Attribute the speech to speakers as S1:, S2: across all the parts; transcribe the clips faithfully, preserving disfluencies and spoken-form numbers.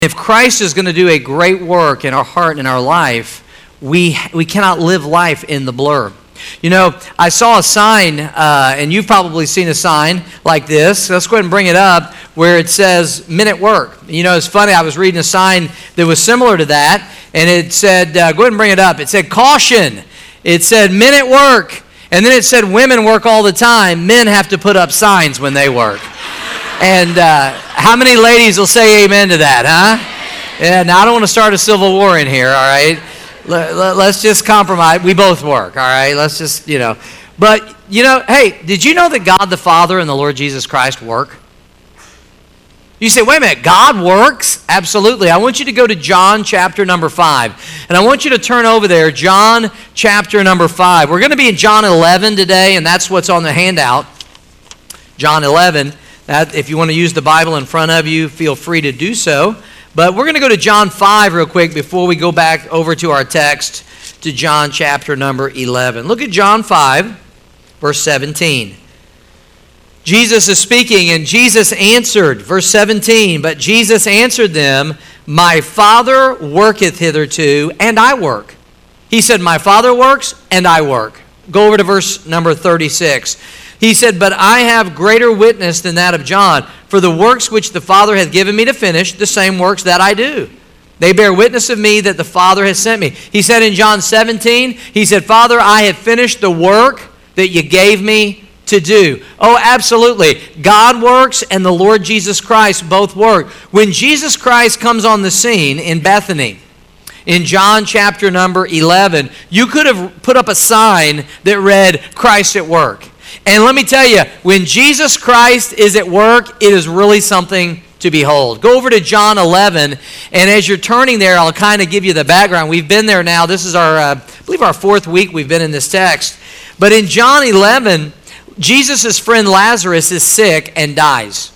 S1: If Christ is going to do a great work in our heart and in our life, we we cannot live life in the blur. You know, I saw a sign, uh, and you've probably seen a sign like this. Let's go ahead and bring it up, where it says "Men at Work." You know, it's funny. I was reading a sign that was similar to that, and it said, uh, "Go ahead and bring it up." It said "Caution." It said "Men at Work," and then it said "Women work all the time. Men have to put up signs when they work." And uh, how many ladies will say amen to that, huh? Yeah, now I don't want to start a civil war in here, all right? Let's just compromise. We both work, all right? Let's just, you know. But, you know, hey, did you know that God the Father and the Lord Jesus Christ work? You say, wait a minute, God works? Absolutely. I want you to go to John chapter number five. And I want you to turn over there, John chapter number five. We're going to be in John eleven today, and that's what's on the handout. John eleven. That, if you want to use the Bible in front of you, feel free to do so. But we're going to go to John five real quick before we go back over to our text to John chapter number eleven. Look at John five, verse seventeen. Jesus is speaking, and Jesus answered, verse seventeen, but Jesus answered them, my Father worketh hitherto, and I work. He said, my Father works, and I work. Go over to verse number thirty-six. He said, but I have greater witness than that of John, for the works which the Father hath given me to finish, the same works that I do. They bear witness of me that the Father has sent me. He said in John seventeen, he said, Father, I have finished the work that you gave me to do. Oh, absolutely. God works and the Lord Jesus Christ both work. When Jesus Christ comes on the scene in Bethany, in John chapter number eleven, you could have put up a sign that read, Christ at work. And let me tell you, when Jesus Christ is at work, it is really something to behold. Go over to John eleven, and as you're turning there, I'll kind of give you the background. We've been there now. This is our, uh, I believe, our fourth week we've been in this text. But in John eleven, Jesus' friend Lazarus is sick and dies.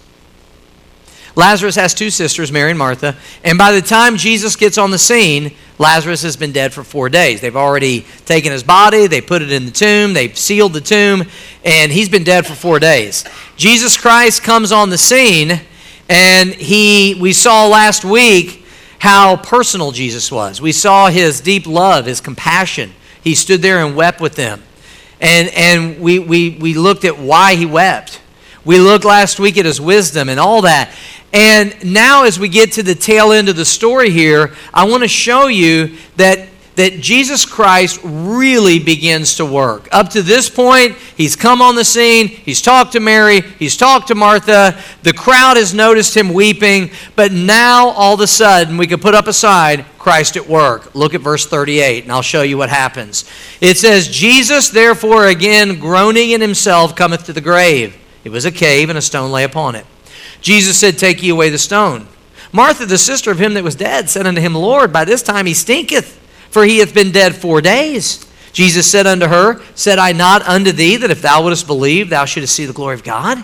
S1: Lazarus has two sisters, Mary and Martha, and by the time Jesus gets on the scene, Lazarus has been dead for four days. They've already taken his body, they put it in the tomb, they've sealed the tomb, and he's been dead for four days. Jesus Christ comes on the scene, and he, we saw last week how personal Jesus was. We saw his deep love, his compassion. He stood there and wept with them. And, and we, we, we looked at why he wept. We looked last week at his wisdom and all that. And now as we get to the tail end of the story here, I want to show you that, that Jesus Christ really begins to work. Up to this point, he's come on the scene, he's talked to Mary, he's talked to Martha, the crowd has noticed him weeping, but now all of a sudden, we could put up a sign, Christ at work. Look at verse thirty-eight, and I'll show you what happens. It says, Jesus therefore again, groaning in himself, cometh to the grave. It was a cave, and a stone lay upon it. Jesus said, take ye away the stone. Martha, the sister of him that was dead, said unto him, Lord, by this time he stinketh, for he hath been dead four days. Jesus said unto her, said I not unto thee, that if thou wouldest believe, thou shouldest see the glory of God?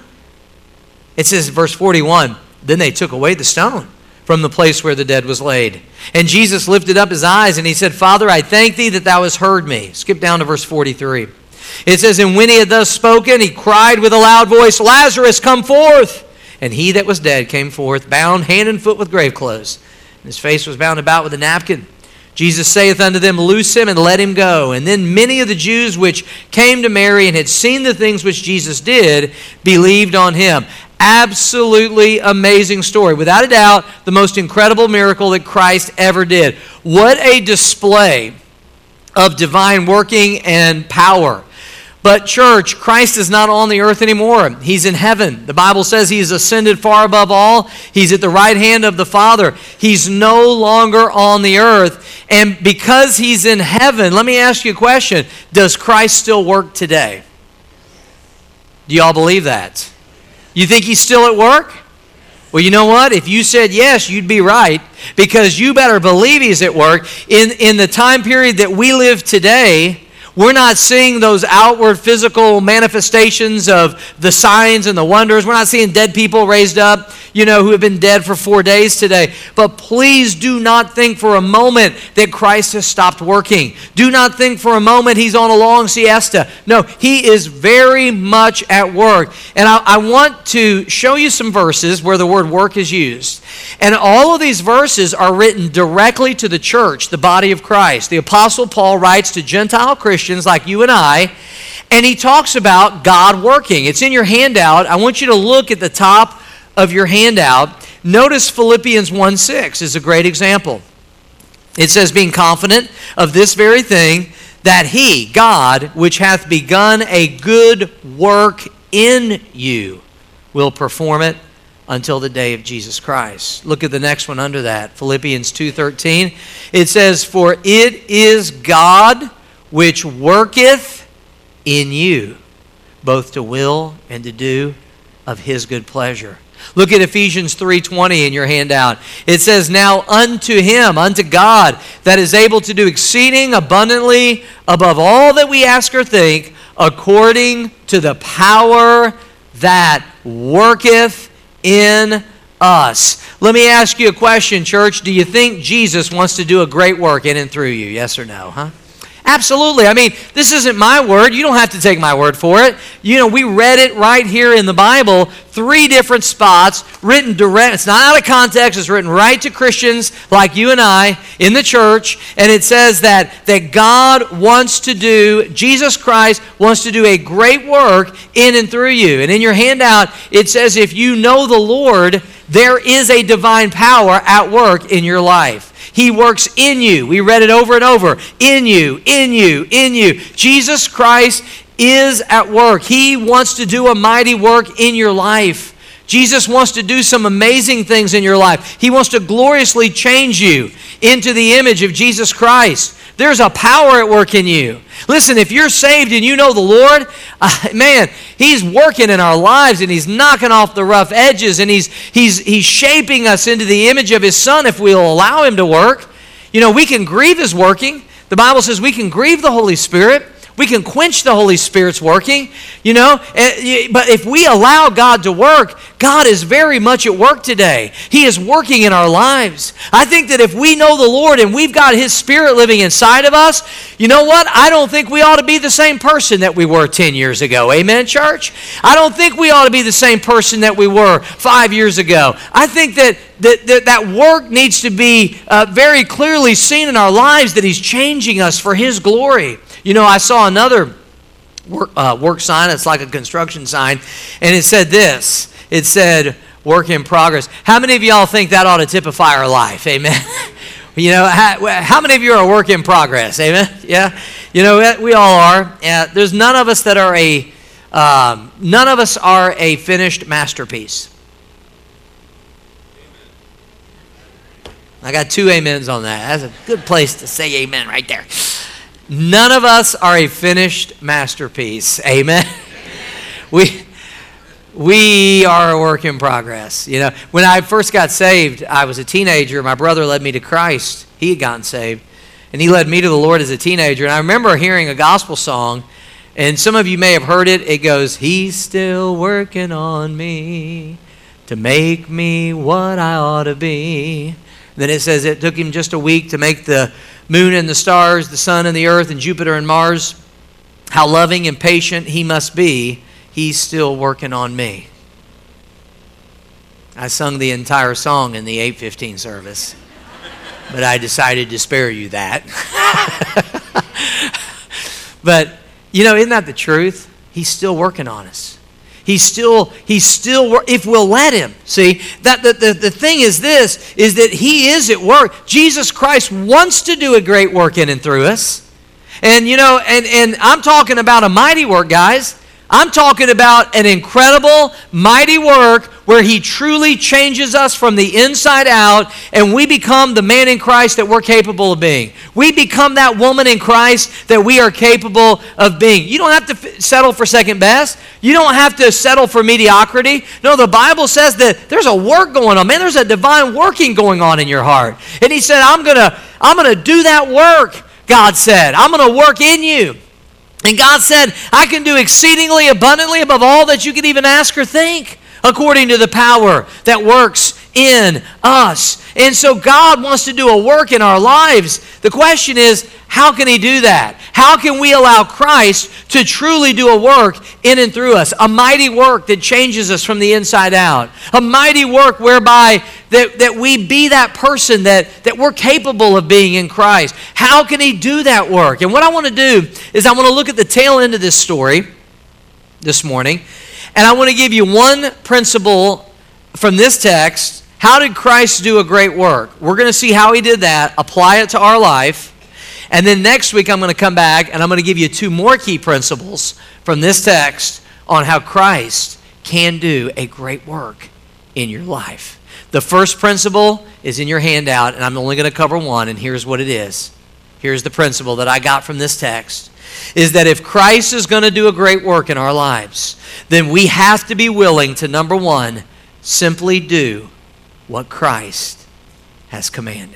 S1: It says, verse forty-one, then they took away the stone from the place where the dead was laid. And Jesus lifted up his eyes, and he said, Father, I thank thee that thou hast heard me. Skip down to verse forty-three. It says, and when he had thus spoken, he cried with a loud voice, Lazarus, come forth. And he that was dead came forth, bound hand and foot with grave clothes. And his face was bound about with a napkin. Jesus saith unto them, loose him and let him go. And then many of the Jews which came to Mary and had seen the things which Jesus did, believed on him. Absolutely amazing story. Without a doubt, the most incredible miracle that Christ ever did. What a display of divine working and power. But church, Christ is not on the earth anymore. He's in heaven. The Bible says he is ascended far above all. He's at the right hand of the Father. He's no longer on the earth. And because he's in heaven, let me ask you a question. Does Christ still work today? Do y'all believe that? You think he's still at work? Well, you know what? If you said yes, you'd be right, because you better believe he's at work. In, in the time period that we live today, We're not seeing those outward physical manifestations of the signs and the wonders. We're not seeing dead people raised up, you know, who have been dead for four days today. But please do not think for a moment that Christ has stopped working. Do not think for a moment he's on a long siesta. No, he is very much at work. And I, I want to show you some verses where the word work is used. And all of these verses are written directly to the church, the body of Christ. The Apostle Paul writes to Gentile Christians like you and I, and he talks about God working. It's in your handout. I want you to look at the top of your handout. Notice Philippians one six is a great example. It says, being confident of this very thing, that he, God, which hath begun a good work in you, will perform it until the day of Jesus Christ. Look at the next one under that, Philippians two thirteen. It says, for it is God which worketh in you, both to will and to do of his good pleasure. Look at Ephesians three twenty in your handout. It says, now unto him, unto God, that is able to do exceeding abundantly above all that we ask or think, according to the power that worketh in us. Let me ask you a question, church. Do you think Jesus wants to do a great work in and through you? Yes or no, huh? Absolutely. I mean, this isn't my word. You don't have to take my word for it. You know, we read it right here in the Bible, three different spots, written direct. It's not out of context. It's written right to Christians like you and I in the church. And it says that, that God wants to do, Jesus Christ wants to do a great work in and through you. And in your handout, it says if you know the Lord, there is a divine power at work in your life. He works in you. We read it over and over. In you, in you, in you. Jesus Christ is at work. He wants to do a mighty work in your life. Jesus wants to do some amazing things in your life. He wants to gloriously change you into the image of Jesus Christ. There's a power at work in you. Listen, if you're saved and you know the Lord, uh, man, he's working in our lives and he's knocking off the rough edges and he's, he's, he's shaping us into the image of his Son if we'll allow him to work. You know, we can grieve his working. The Bible says we can grieve the Holy Spirit. We can quench the Holy Spirit's working, you know. But if we allow God to work, God is very much at work today. He is working in our lives. I think that if we know the Lord and we've got his Spirit living inside of us, you know what? I don't think we ought to be the same person that we were ten years ago. Amen, church? I don't think we ought to be the same person that we were five years ago. I think that that, that, that work needs to be uh, very clearly seen in our lives, that he's changing us for his glory. You know, I saw another work, uh, work sign. It's like a construction sign. And it said this. It said, work in progress. How many of y'all think that ought to typify our life? Amen. You know, how, how many of you are a work in progress? Amen. Yeah. You know, we all are. Uh, there's none of us that are a, um, none of us are a finished masterpiece. I got two amens on that. That's a good place to say amen right there. None of us are a finished masterpiece. Amen. We we are a work in progress. You know, when I first got saved, I was a teenager. My brother led me to Christ. He had gotten saved, and he led me to the Lord as a teenager. And I remember hearing a gospel song, and some of you may have heard it. It goes, "He's still working on me to make me what I ought to be." Then it says it took him just a week to make the moon and the stars, the sun and the earth, and Jupiter and Mars. How loving and patient he must be. He's still working on me. I sung the entire song in the eight fifteen service, but I decided to spare you that. But, you know, isn't that the truth? He's still working on us. He's still, he's still, if we'll let him. See, that the, the, the thing is this, is that he is at work. Jesus Christ wants to do a great work in and through us. And, you know, and, and I'm talking about a mighty work, guys. I'm talking about an incredible, mighty work where he truly changes us from the inside out and we become the man in Christ that we're capable of being. We become that woman in Christ that we are capable of being. You don't have to f- settle for second best. You don't have to settle for mediocrity. No, the Bible says that there's a work going on. Man, there's a divine working going on in your heart. And he said, I'm going to I'm going to do that work, God said. I'm going to work in you. And God said, I can do exceedingly abundantly above all that you could even ask or think, according to the power that works in us. And so God wants to do a work in our lives. The question is, how can he do that? How can we allow Christ to truly do a work in and through us? A mighty work that changes us from the inside out. A mighty work whereby that, that we be that person that, that we're capable of being in Christ. How can he do that work? And what I want to do is I want to look at the tail end of this story this morning. And I want to give you one principle from this text. How did Christ do a great work? We're going to see how he did that, apply it to our life. And then next week I'm going to come back and I'm going to give you two more key principles from this text on how Christ can do a great work in your life. The first principle is in your handout, and I'm only going to cover one, and here's what it is. Here's the principle that I got from this text, is that if Christ is going to do a great work in our lives, then we have to be willing to, number one, simply do what Christ has commanded.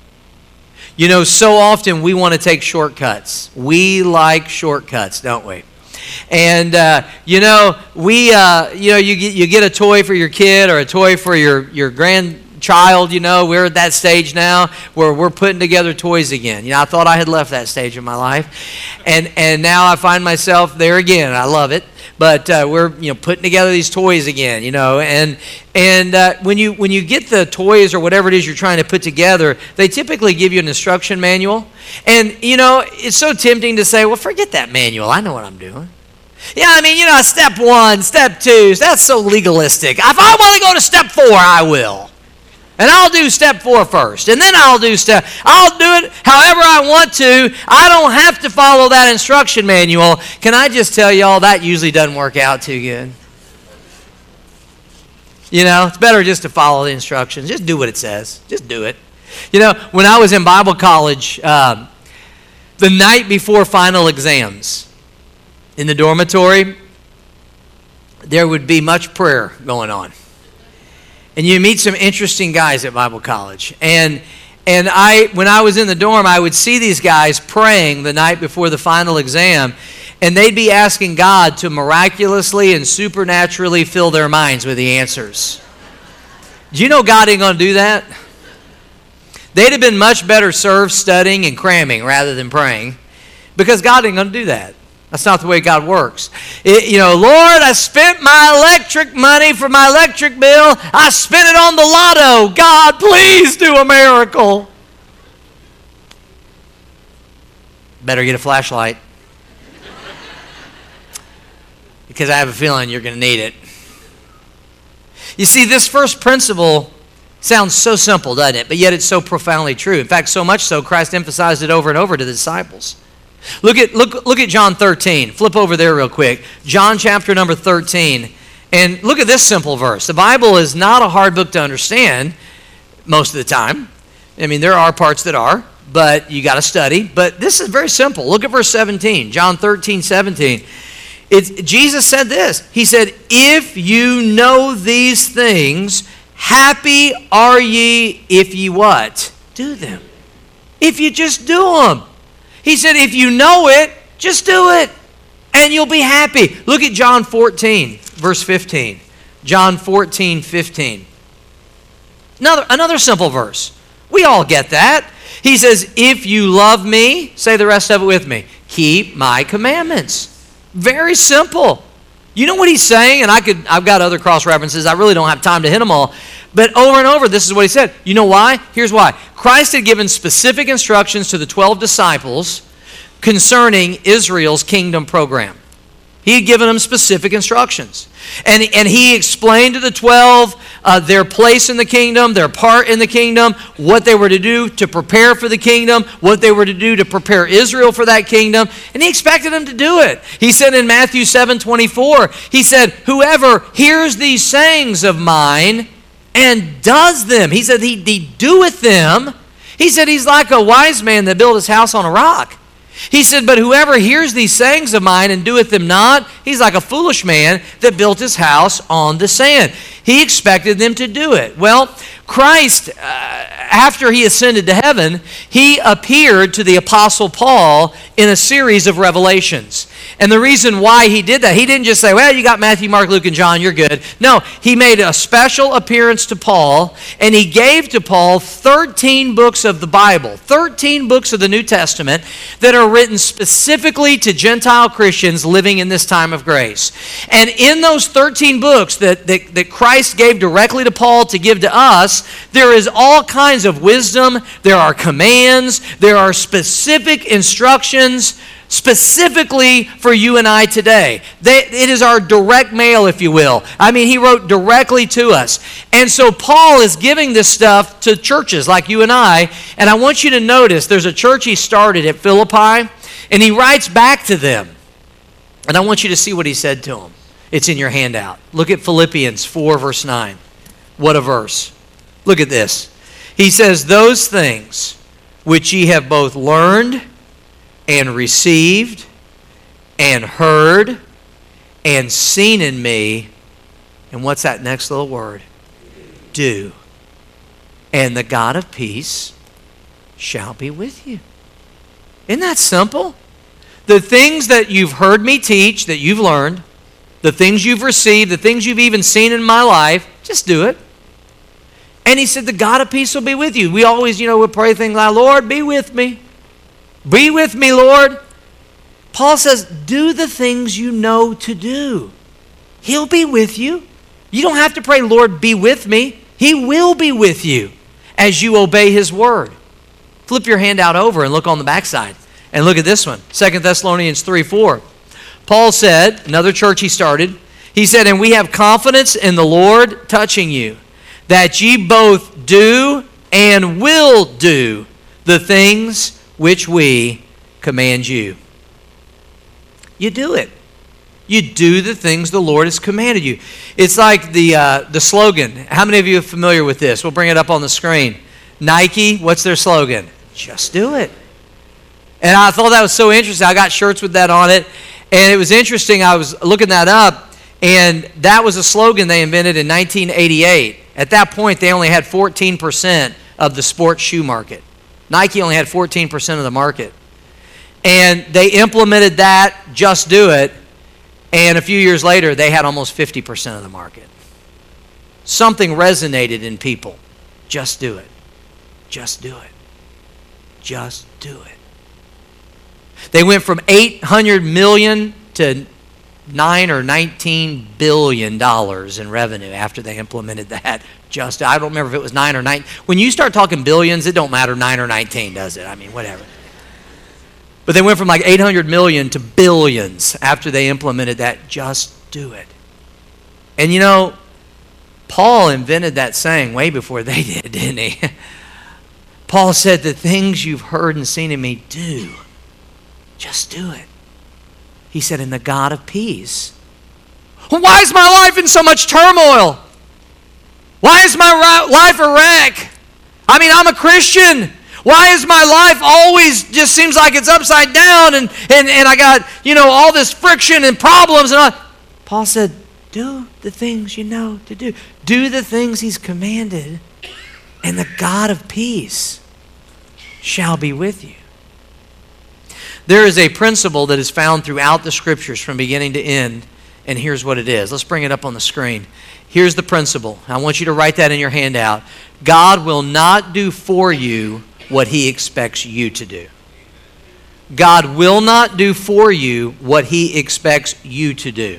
S1: You know, so often we want to take shortcuts. We like shortcuts, don't we? And, uh, you know, we, uh, you know, you get, you get a toy for your kid or a toy for your, your grandchild, you know. We're at that stage now where we're putting together toys again. You know, I thought I had left that stage in my life. And, and now I find myself there again. I love it. But uh, we're, you know, putting together these toys again, you know, and and uh, when you when you get the toys or whatever it is you're trying to put together, they typically give you an instruction manual, and you know it's so tempting to say, well, forget that manual. I know what I'm doing. Yeah, I mean, you know, step one, step two, that's so legalistic. If I want to go to step four, I will. And I'll do step four first, and then I'll do step, I'll do it however I want to. I don't have to follow that instruction manual. Can I just tell y'all, that usually doesn't work out too good. You know, it's better just to follow the instructions. Just do what it says. Just do it. You know, when I was in Bible college, um, the night before final exams, in the dormitory, there would be much prayer going on. And you meet some interesting guys at Bible college. And and I, when I was in the dorm, I would see these guys praying the night before the final exam, and they'd be asking God to miraculously and supernaturally fill their minds with the answers. Do you know God ain't going to do that? They'd have been much better served studying and cramming rather than praying, because God ain't going to do that. That's not the way God works. It, you know, Lord, I spent my electric money for my electric bill. I spent it on the lotto. God, please do a miracle. Better get a flashlight, because I have a feeling you're going to need it. You see, this first principle sounds so simple, doesn't it? But yet it's so profoundly true. In fact, so much so, Christ emphasized it over and over to the disciples. Look at look look at John thirteen. Flip over there real quick. John chapter number thirteen. And look at this simple verse. The Bible is not a hard book to understand most of the time. I mean, there are parts that are, but you got to study. But this is very simple. Look at verse seventeen. John thirteen, seventeen. It's, Jesus said this. He said, if you know these things, happy are ye if ye what? Do them. If you just do them. He said, if you know it, just do it, and you'll be happy. Look at John fourteen, verse fifteen. John fourteen, fifteen. Another, another simple verse. We all get that. He says, if you love me, say the rest of it with me, keep my commandments. Very simple. You know what he's saying? And I could, I've got other cross references. I really don't have time to hit them all. But over and over, this is what he said. You know why? Here's why. Christ had given specific instructions to the twelve disciples concerning Israel's kingdom program. He had given them specific instructions. And, and he explained to the twelve uh, their place in the kingdom, their part in the kingdom, what they were to do to prepare for the kingdom, what they were to do to prepare Israel for that kingdom. And he expected them to do it. He said in Matthew seven twenty-four, he said, whoever hears these sayings of mine and does them. He said he, he doeth them. He said he's like a wise man that built his house on a rock. He said, but whoever hears these sayings of mine and doeth them not, he's like a foolish man that built his house on the sand. He expected them to do it. Well, Christ, uh, after he ascended to heaven, he appeared to the Apostle Paul in a series of revelations. And the reason why he did that, he didn't just say, well, you got Matthew, Mark, Luke, and John, you're good. No, he made a special appearance to Paul, and he gave to Paul thirteen books of the Bible, thirteen books of the New Testament that are written specifically to Gentile Christians living in this time of grace. And in those thirteen books that, that, that Christ gave directly to Paul to give to us, there is all kinds of wisdom, there are commands, there are specific instructions specifically for you and I today. They, it is our direct mail, if you will. I mean, he wrote directly to us. And so Paul is giving this stuff to churches like you and I, and I want you to notice there's a church he started at Philippi, and he writes back to them. And I want you to see what he said to them. It's in your handout. Look at Philippians four, verse nine. What a verse. Look at this. He says, those things which ye have both learned and received and heard and seen in me, and what's that next little word? Do. And the God of peace shall be with you. Isn't that simple? The things that you've heard me teach, that you've learned, the things you've received, the things you've even seen in my life, just do it. And he said, the God of peace will be with you. We always, you know, we pray things like, Lord, be with me. Be with me, Lord. Paul says, do the things you know to do. He'll be with you. You don't have to pray, Lord, be with me. He will be with you as you obey his word. Flip your handout over and look on the backside. And look at this one, Second Thessalonians three four. Paul said, another church he started, he said, and we have confidence in the Lord touching you, that ye both do and will do the things which we command you. You do it. You do the things the Lord has commanded you. It's like the uh, the slogan. How many of you are familiar with this? We'll bring it up on the screen. Nike, what's their slogan? Just do it. And I thought that was so interesting. I got shirts with that on it. And it was interesting. I was looking that up. And that was a slogan they invented in nineteen eighty-eight. At that point, they only had fourteen percent of the sports shoe market. Nike only had fourteen percent of the market. And they implemented that, just do it, and a few years later, they had almost fifty percent of the market. Something resonated in people. Just do it. Just do it. Just do it. They went from eight hundred million to nine or nineteen billion dollars in revenue after they implemented that. Just, I don't remember if it was nine or nine. When you start talking billions, it don't matter nine or nineteen, does it? I mean, whatever. But they went from like eight hundred million to billions after they implemented that. Just do it. And you know, Paul invented that saying way before they did, didn't he? Paul said, the things you've heard and seen in me, do. Just do it. He said, and the God of peace. Well, why is my life in so much turmoil? Why is my life a wreck? I mean, I'm a Christian. Why is my life always just seems like it's upside down and, and, and I got, you know, all this friction and problems and all. Paul said, do the things you know to do. Do the things he's commanded, and the God of peace shall be with you. There is a principle that is found throughout the scriptures from beginning to end, and here's what it is. Let's bring it up on the screen. Here's the principle. I want you to write that in your handout. God will not do for you what he expects you to do. God will not do for you what he expects you to do.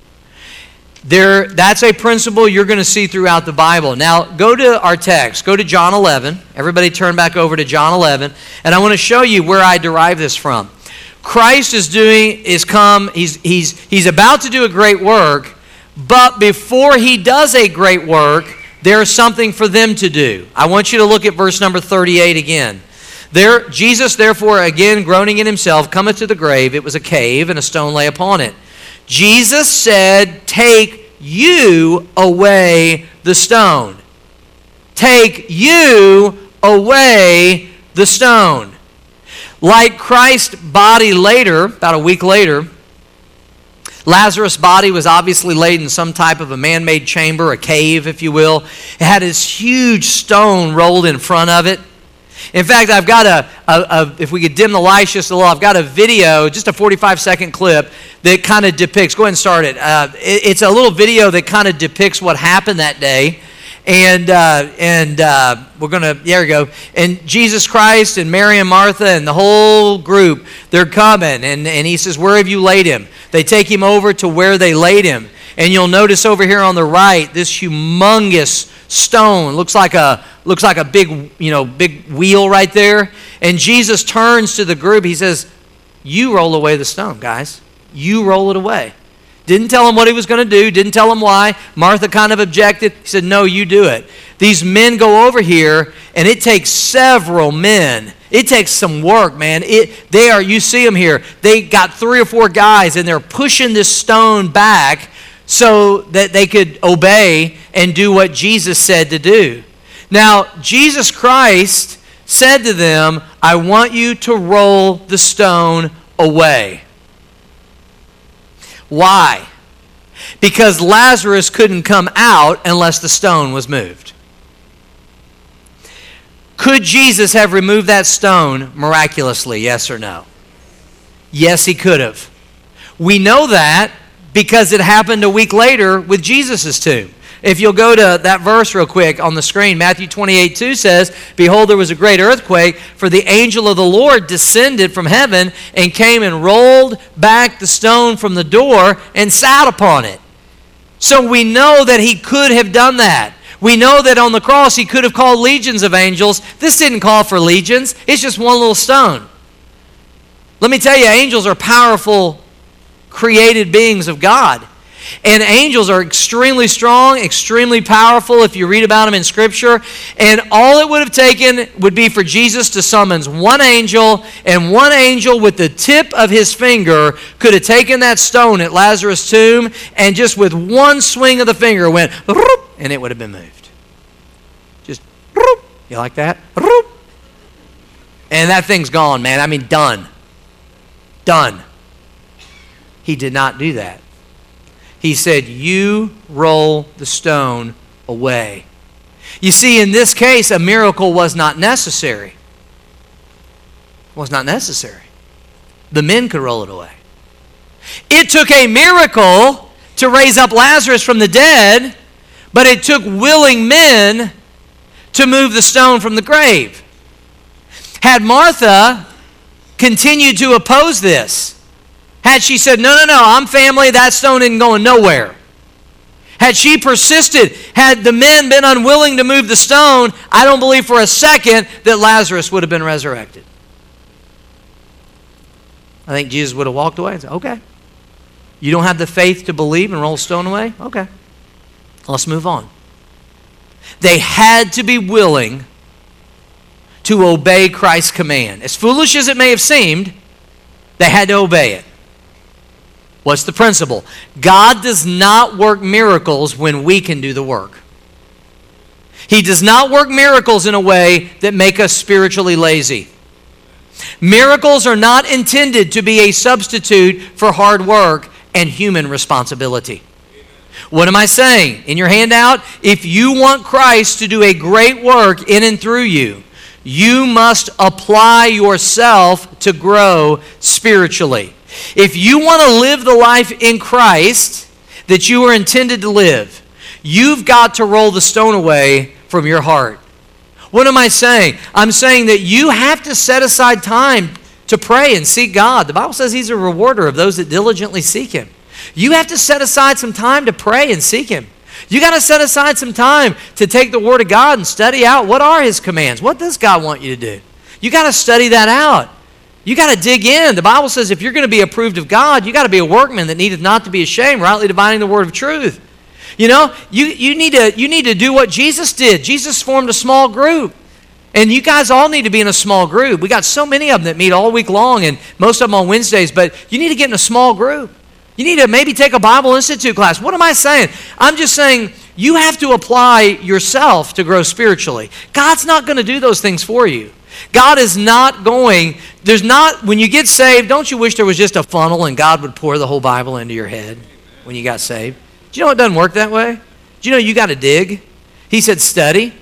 S1: There, that's a principle you're going to see throughout the Bible. Now, go to our text. Go to John eleven. Everybody turn back over to John eleven. And I want to show you where I derive this from. Christ is doing, is come, he's, he's, he's about to do a great work, but before he does a great work, there's something for them to do. I want you to look at verse number thirty-eight again. There, Jesus, therefore, again groaning in himself, cometh to the grave. It was a cave, and a stone lay upon it. Jesus said, take you away the stone. Take you away the stone. Like Christ's body later, about a week later, Lazarus' body was obviously laid in some type of a man-made chamber, a cave, if you will. It had this huge stone rolled in front of it. In fact, I've got a, a, a, if we could dim the lights just a little, I've got a video, just a forty-five second clip that kind of depicts, go ahead and start it. Uh, it it's a little video that kind of depicts what happened that day. And uh, and uh, we're going to, there we go. And Jesus Christ and Mary and Martha and the whole group, they're coming. And, and he says, where have you laid him? They take him over to where they laid him. And you'll notice over here on the right, this humongous stone. Looks like a looks like a big, you know, big wheel right there. And Jesus turns to the group. He says, you roll away the stone, guys. You roll it away. Didn't tell him what he was going to do. Didn't tell him why. Martha kind of objected. He said, no, you do it. These men go over here, and it takes several men. It takes some work, man. It, they are, you see them here. They got three or four guys, and they're pushing this stone back so that they could obey and do what Jesus said to do. Now, Jesus Christ said to them, I want you to roll the stone away. Why? Because Lazarus couldn't come out unless the stone was moved. Could Jesus have removed that stone miraculously, yes or no? Yes, he could have. We know that because it happened a week later with Jesus' tomb. If you'll go to that verse real quick on the screen, Matthew twenty-eight two says, behold, there was a great earthquake, for the angel of the Lord descended from heaven and came and rolled back the stone from the door and sat upon it. So we know that he could have done that. We know that on the cross he could have called legions of angels. This didn't call for legions. It's just one little stone. Let me tell you, angels are powerful created beings of God. And angels are extremely strong, extremely powerful if you read about them in Scripture. And all it would have taken would be for Jesus to summons one angel, and one angel with the tip of his finger could have taken that stone at Lazarus' tomb and just with one swing of the finger went, and it would have been moved. Just, you like that? And that thing's gone, man. I mean, done. Done. He did not do that. He said, you roll the stone away. You see, in this case, a miracle was not necessary. Was not necessary. The men could roll it away. It took a miracle to raise up Lazarus from the dead, but it took willing men to move the stone from the grave. Had Martha continued to oppose this, had she said, no, no, no, I'm family, that stone isn't going nowhere. Had she persisted, had the men been unwilling to move the stone, I don't believe for a second that Lazarus would have been resurrected. I think Jesus would have walked away and said, okay. You don't have the faith to believe and roll the stone away? Okay. Let's move on. They had to be willing to obey Christ's command. As foolish as it may have seemed, they had to obey it. What's the principle? God does not work miracles when we can do the work. He does not work miracles in a way that make us spiritually lazy. Miracles are not intended to be a substitute for hard work and human responsibility. What am I saying? In your handout, if you want Christ to do a great work in and through you, you must apply yourself to grow spiritually. If you want to live the life in Christ that you were intended to live, you've got to roll the stone away from your heart. What am I saying? I'm saying that you have to set aside time to pray and seek God. The Bible says He's a rewarder of those that diligently seek Him. You have to set aside some time to pray and seek Him. You got to set aside some time to take the Word of God and study out what are His commands. What does God want you to do? You got to study that out. You got to dig in. The Bible says if you're going to be approved of God, you got to be a workman that needeth not to be ashamed, rightly dividing the word of truth. You know, you, you, need to, you need to do what Jesus did. Jesus formed a small group. And you guys all need to be in a small group. We got so many of them that meet all week long, and most of them on Wednesdays, but you need to get in a small group. You need to maybe take a Bible Institute class. What am I saying? I'm just saying you have to apply yourself to grow spiritually. God's not going to do those things for you. God is not going, there's not, when you get saved, don't you wish there was just a funnel and God would pour the whole Bible into your head when you got saved? Do you know it doesn't work that way? Do you know you got to dig? He said study,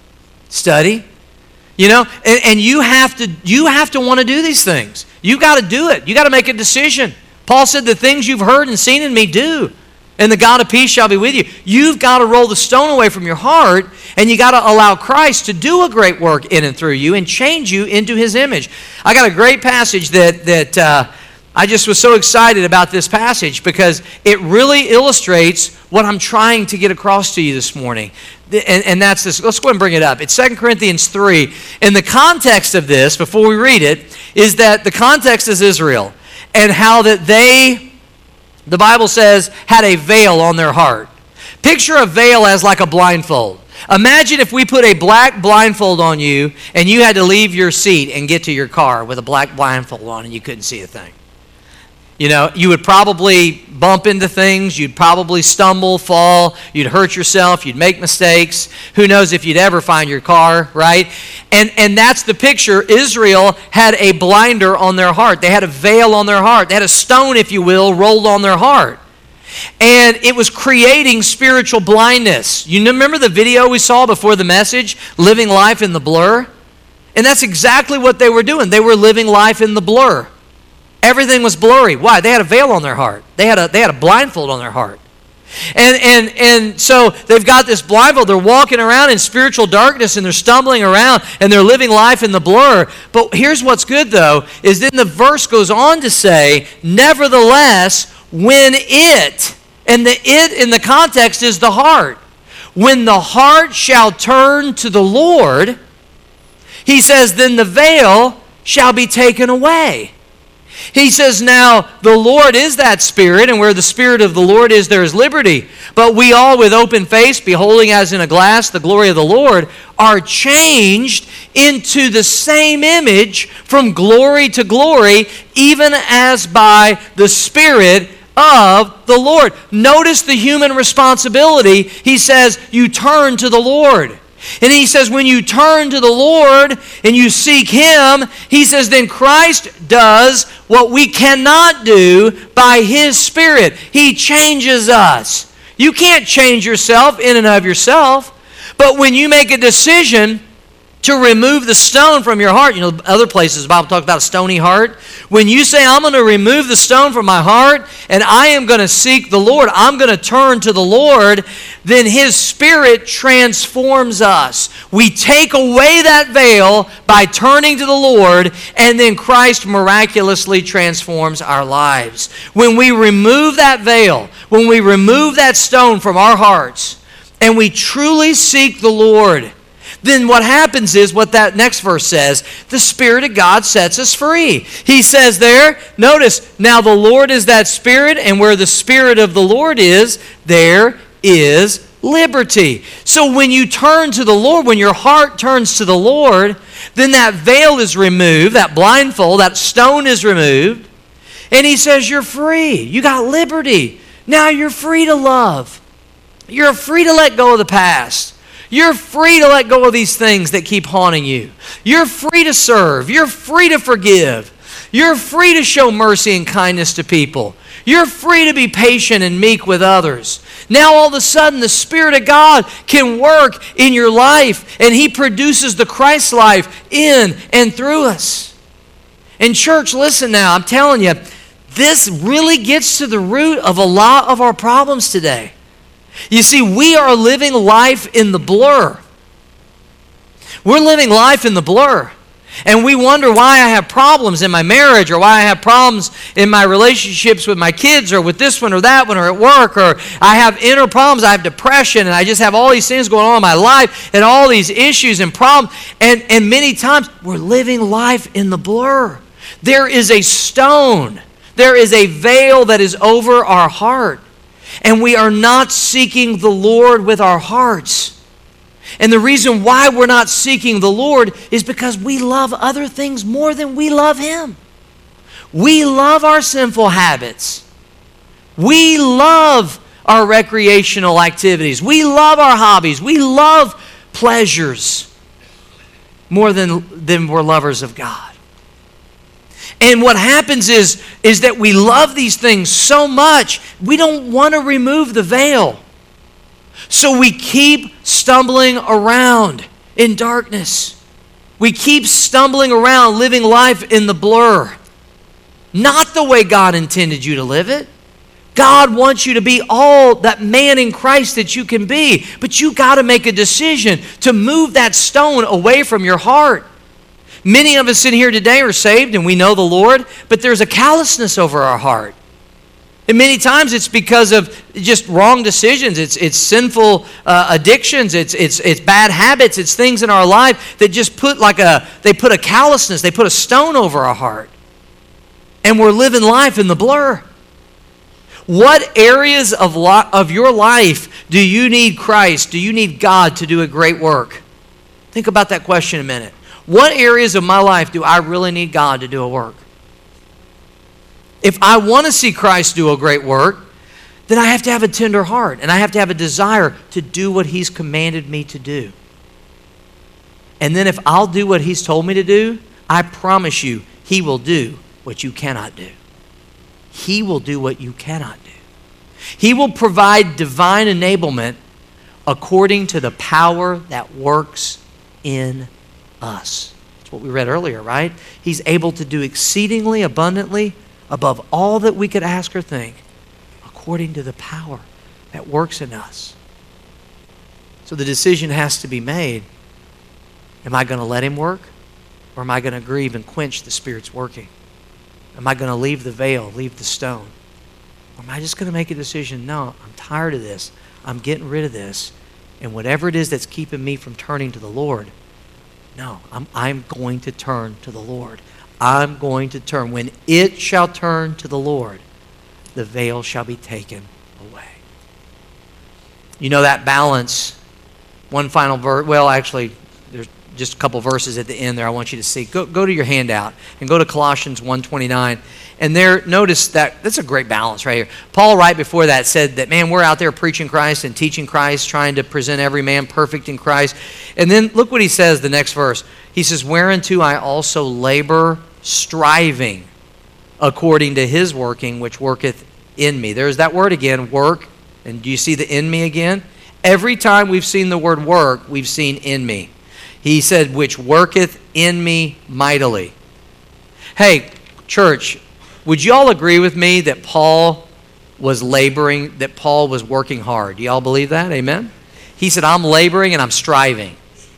S1: study. You know, and, and you have to you have to want to do these things. You got to do it. You got to make a decision. Paul said, the things you've heard and seen in me, do. And the God of peace shall be with you. You've got to roll the stone away from your heart, and you got to allow Christ to do a great work in and through you and change you into his image. I got a great passage that, that uh, I just was so excited about this passage because it really illustrates what I'm trying to get across to you this morning. And, and that's this. Let's go ahead and bring it up. It's Second Corinthians three. And the context of this, before we read it, is that the context is Israel and how that they, the Bible says, had a veil on their heart. Picture a veil as like a blindfold. Imagine if we put a black blindfold on you and you had to leave your seat and get to your car with a black blindfold on and you couldn't see a thing. You know, you would probably bump into things, you'd probably stumble, fall, you'd hurt yourself, you'd make mistakes. Who knows if you'd ever find your car, right? And and that's the picture. Israel had a blinder on their heart. They had a veil on their heart. They had a stone, if you will, rolled on their heart. And it was creating spiritual blindness. You remember the video we saw before the message, Living Life in the Blur? And that's exactly what they were doing. They were living life in the blur. Everything was blurry. Why? They had a veil on their heart. They had a, they had a blindfold on their heart. And, and, and so they've got this blindfold. They're walking around in spiritual darkness and they're stumbling around and they're living life in the blur. But here's what's good though, is then the verse goes on to say, nevertheless, when it, and the it in the context is the heart, when the heart shall turn to the Lord, he says, then the veil shall be taken away. He says, now, the Lord is that Spirit, and where the Spirit of the Lord is, there is liberty. But we all, with open face, beholding as in a glass the glory of the Lord, are changed into the same image from glory to glory, even as by the Spirit of the Lord. Notice the human responsibility. He says, you turn to the Lord. And he says, when you turn to the Lord and you seek him, he says, then Christ does what we cannot do by his Spirit. He changes us. You can't change yourself in and of yourself. But when you make a decision to remove the stone from your heart, you know, other places the Bible talks about a stony heart. When you say, I'm going to remove the stone from my heart and I am going to seek the Lord, I'm going to turn to the Lord, then his Spirit transforms us. We take away that veil by turning to the Lord, and then Christ miraculously transforms our lives. When we remove that veil, when we remove that stone from our hearts, and we truly seek the Lord, then what happens is what that next verse says, the Spirit of God sets us free. He says there, notice, now the Lord is that Spirit, and where the Spirit of the Lord is, there is liberty. So when you turn to the Lord, when your heart turns to the Lord, then that veil is removed, that blindfold, that stone is removed, and he says you're free. You got liberty. Now you're free to love. You're free to let go of the past. You're free to let go of these things that keep haunting you. You're free to serve. You're free to forgive. You're free to show mercy and kindness to people. You're free to be patient and meek with others. Now all of a sudden the Spirit of God can work in your life, and he produces the Christ life in and through us. And church, listen now, I'm telling you, this really gets to the root of a lot of our problems today. You see, we are living life in the blur. We're living life in the blur. And we wonder why I have problems in my marriage, or why I have problems in my relationships with my kids, or with this one or that one, or at work, or I have inner problems, I have depression, and I just have all these things going on in my life, and all these issues and problems. And, and many times, we're living life in the blur. There is a stone. There is a veil that is over our heart. And we are not seeking the Lord with our hearts. And the reason why we're not seeking the Lord is because we love other things more than we love him. We love our sinful habits. We love our recreational activities. We love our hobbies. We love pleasures more than, than we're lovers of God. And what happens is, is that we love these things so much, we don't want to remove the veil. So we keep stumbling around in darkness. We keep stumbling around, living life in the blur. Not the way God intended you to live it. God wants you to be all that man in Christ that you can be. But you got to make a decision to move that stone away from your heart. Many of us in here today are saved and we know the Lord, but there's a callousness over our heart. And many times it's because of just wrong decisions. It's it's sinful uh, addictions. It's it's it's bad habits. It's things in our life that just put like a they put a callousness. They put a stone over our heart, and we're living life in the blur. What areas of lo- of your life do you need Christ? Do you need God to do a great work? Think about that question a minute. What areas of my life do I really need God to do a work? If I want to see Christ do a great work, then I have to have a tender heart and I have to have a desire to do what He's commanded me to do. And then if I'll do what He's told me to do, I promise you, He will do what you cannot do. He will do what you cannot do. He will provide divine enablement according to the power that works in us. That's what we read earlier, right? He's able to do exceedingly abundantly above all that we could ask or think, according to the power that works in us. So the decision has to be made. Am I going to let Him work? Or am I going to grieve and quench the Spirit's working? Am I going to leave the veil, leave the stone? Or am I just going to make a decision, no, I'm tired of this. I'm getting rid of this. And whatever it is that's keeping me from turning to the Lord, no, I'm, I'm going to turn to the Lord. I'm going to turn. When it shall turn to the Lord, the veil shall be taken away. You know that balance. One final verse. Well, actually, there's just a couple verses at the end there I want you to see. Go, go to your handout and go to Colossians one twenty-nine. And there, notice that that's a great balance right here. Paul, right before that, said that, man, we're out there preaching Christ and teaching Christ, trying to present every man perfect in Christ. And then look what he says, the next verse. He says, whereunto I also labor, striving according to His working, which worketh in me. There's that word again, work. And do you see the in me again? Every time we've seen the word work, we've seen in me. He said, which worketh in me mightily. Hey, church, would you all agree with me that Paul was laboring, that Paul was working hard? Do you all believe that? Amen? He said, I'm laboring and I'm striving.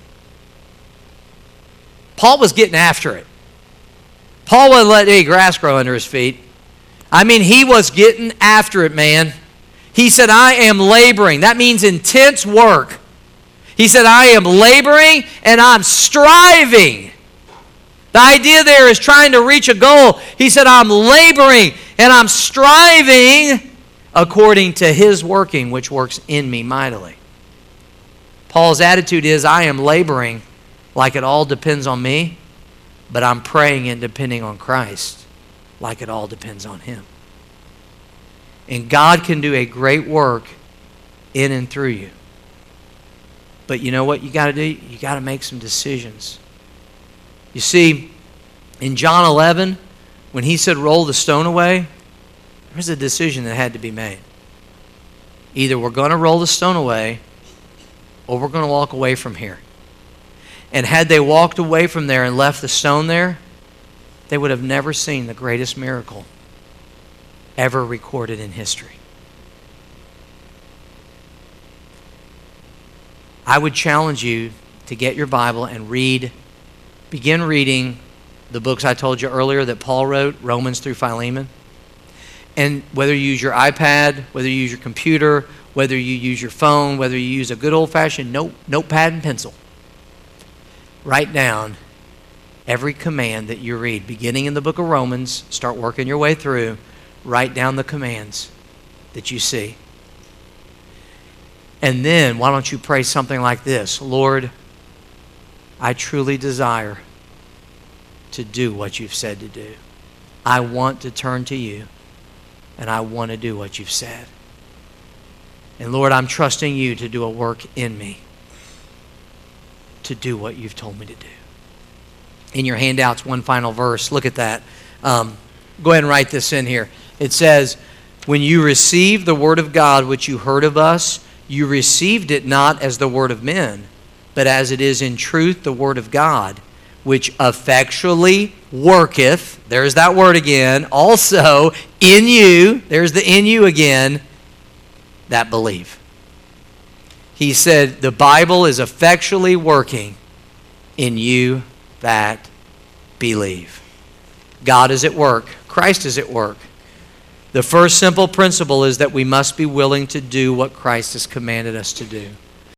S1: Paul was getting after it. Paul wouldn't let any grass grow under his feet. I mean, he was getting after it, man. He said, I am laboring. That means intense work. He said, I am laboring and I'm striving. The idea there is trying to reach a goal. He said, I'm laboring and I'm striving according to His working, which works in me mightily. Paul's attitude is, I am laboring like it all depends on me, but I'm praying and depending on Christ like it all depends on Him. And God can do a great work in and through you. But you know what you got to do? You got to make some decisions. You see, in John eleven, when He said roll the stone away, there was a decision that had to be made. Either we're going to roll the stone away or we're going to walk away from here. And had they walked away from there and left the stone there, they would have never seen the greatest miracle ever recorded in history. I would challenge you to get your Bible and read, begin reading the books I told you earlier that Paul wrote, Romans through Philemon. And whether you use your iPad, whether you use your computer, whether you use your phone, whether you use a good old-fashioned note, notepad and pencil, write down every command that you read. Beginning in the book of Romans, start working your way through, write down the commands that you see. And then, why don't you pray something like this? Lord, I truly desire to do what you've said to do. I want to turn to you, and I want to do what you've said. And Lord, I'm trusting you to do a work in me, to do what you've told me to do. In your handouts, one final verse. Look at that. Um, go ahead and write this in here. It says, when you received the word of God which you heard of us, you received it not as the word of men, but as it is in truth the word of God, which effectually worketh, there's that word again, also in you, there's the in you again, that believe. He said the Bible is effectually working in you that believe. God is at work. Christ is at work. The first simple principle is that we must be willing to do what Christ has commanded us to do.